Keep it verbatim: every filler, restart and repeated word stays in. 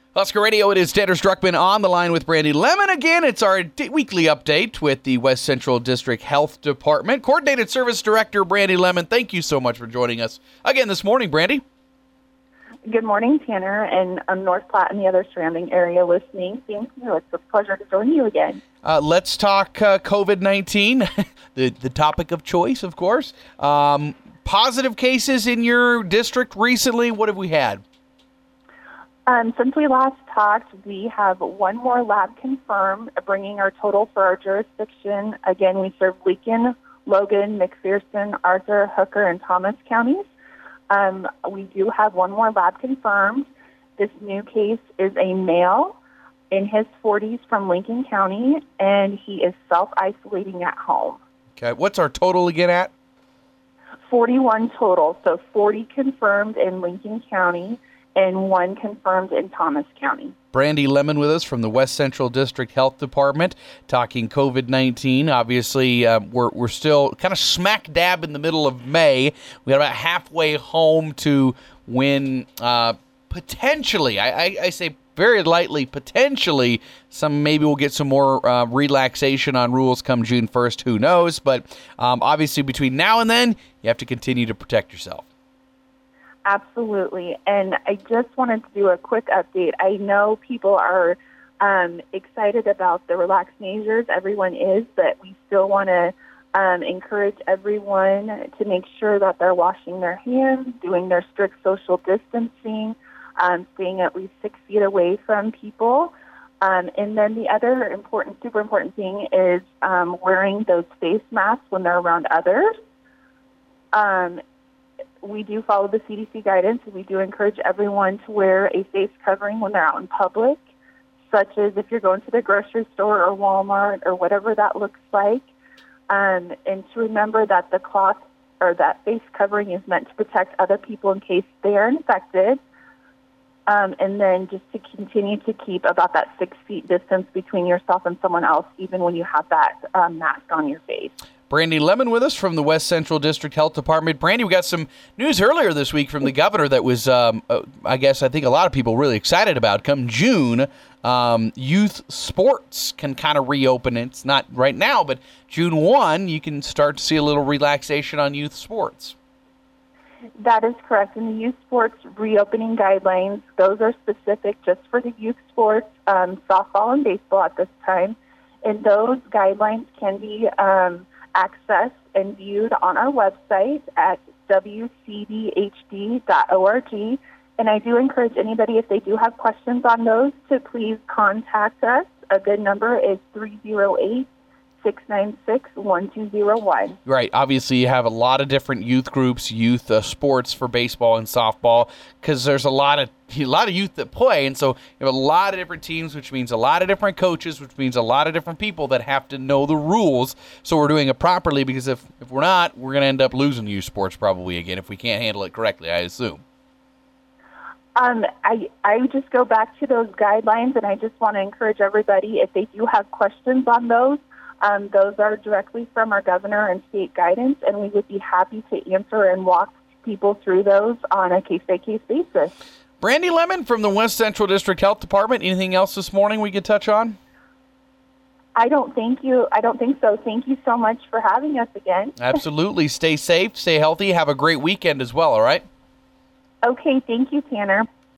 Husker Radio, it is Tanner Struckman on the line with Brandy Lemon again. It's our d- weekly update with the West Central District Health Department. Coordinated Service Director Brandy Lemon, thank you so much for joining us again this morning, Brandy. Good morning, Tanner, and um, North Platte and the other surrounding area listening. Thank you. It's a pleasure to join you again. Uh, let's talk uh, covid nineteen, the, the topic of choice, of course. Um, positive cases in your district recently, what have we had? Um, since we last talked, we have one more lab confirmed, bringing our total for our jurisdiction. Again, we serve Lincoln, Logan, McPherson, Arthur, Hooker, and Thomas counties. Um, we do have one more lab confirmed. This new case is a male in his forties from Lincoln County, and he is self-isolating at home. Okay, what's our total again at? forty-one total, so forty confirmed in Lincoln County and one confirmed in Thomas County. Brandy Lemon with us from the West Central District Health Department, talking covid nineteen. Obviously, uh, we're we're still kind of smack dab in the middle of May. We got about halfway home to when uh, potentially, I, I, I say very lightly, potentially, some maybe we'll get some more uh, relaxation on rules come June first. Who knows? But um, obviously, between now and then, you have to continue to protect yourself. Absolutely. And I just wanted to do a quick update. I know people are um, excited about the relaxed measures. Everyone is, but we still want to um, encourage everyone to make sure that they're washing their hands, doing their strict social distancing, um, staying at least six feet away from people. Um, and then the other important, super important thing is um, wearing those face masks when they're around others. Um, We do follow the C D C guidance, and we do encourage everyone to wear a face covering when they're out in public, such as if you're going to the grocery store or Walmart or whatever that looks like. Um, and to remember that the cloth or that face covering is meant to protect other people in case they are infected. Um, and then just to continue to keep about that six feet distance between yourself and someone else, even when you have that um, mask on your face. Brandy Lemon with us from the West Central District Health Department. Brandy, we got some news earlier this week from the governor that was, um, uh, I guess, I think a lot of people really excited about. Come June, um, youth sports can kind of reopen. It's not right now, but June first, you can start to see a little relaxation on youth sports. That is correct. In the youth sports reopening guidelines, those are specific just for the youth sports, um, softball and baseball at this time. And those guidelines can be um, accessed and viewed on our website at w c d h d dot org. And I do encourage anybody, if they do have questions on those, to please contact us. A good number is three oh eight, six nine six, one two oh one. Right. Obviously, you have a lot of different youth groups, youth uh, sports for baseball and softball, because there's a lot of a lot of youth that play, and so you have a lot of different teams, which means a lot of different coaches, which means a lot of different people that have to know the rules. So we're doing it properly, because if, if we're not, we're going to end up losing youth sports probably again if we can't handle it correctly, I assume. Um, I, I just go back to those guidelines, and I just want to encourage everybody, if they do have questions on those, um, those are directly from our governor and state guidance, and we would be happy to answer and walk people through those on a case-by-case basis. Brandy Lemon from the West Central District Health Department. Anything else this morning we could touch on? I don't think you. I don't think so. Thank you so much for having us again. Absolutely. Stay safe, stay healthy. Have a great weekend as well, all right? Okay, thank you, Tanner.